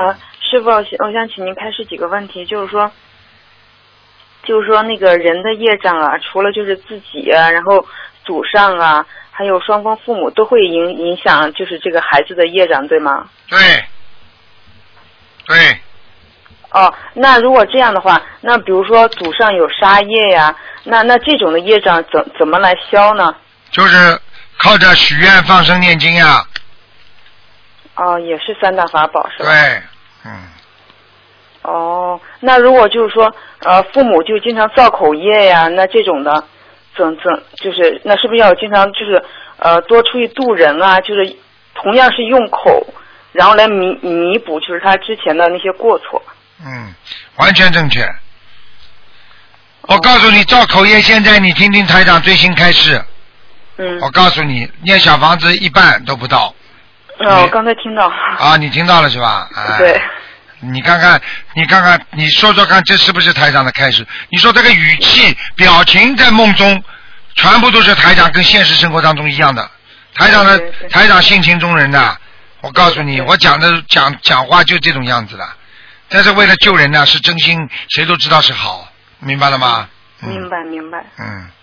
师傅，我想请您开示几个问题，就是说那个人的业障啊，除了就是自己啊，然后祖上啊，还有双方父母都会影响，就是这个孩子的业障，对吗？ 对。对。 哦，那如果这样的话，那比如说祖上有杀业呀，那这种的业障怎么来消呢？ 就是靠着许愿、放生、念经呀。 哦，也是三大法宝是吧？ 对， 哦，那如果就是说父母就经常造口业呀，那这种的就是那是不是要经常就是多出去度人啊？就是同样是用口，然后来弥补就是他之前的那些过错。 完全正确。我告诉你，造口业现在你听听台长最新开示。我告诉你，念小房子一半都不到。 我刚才听到。 啊，你听到了是吧？ 对。 你看看，你说说看，这是不是台长的开始？你说这个语气、表情在梦中，全部都是台长跟现实生活当中一样的。台长性情中人的，我告诉你，我讲话就这种样子的。但是为了救人呢，是真心，谁都知道是好，明白了吗？ 明白。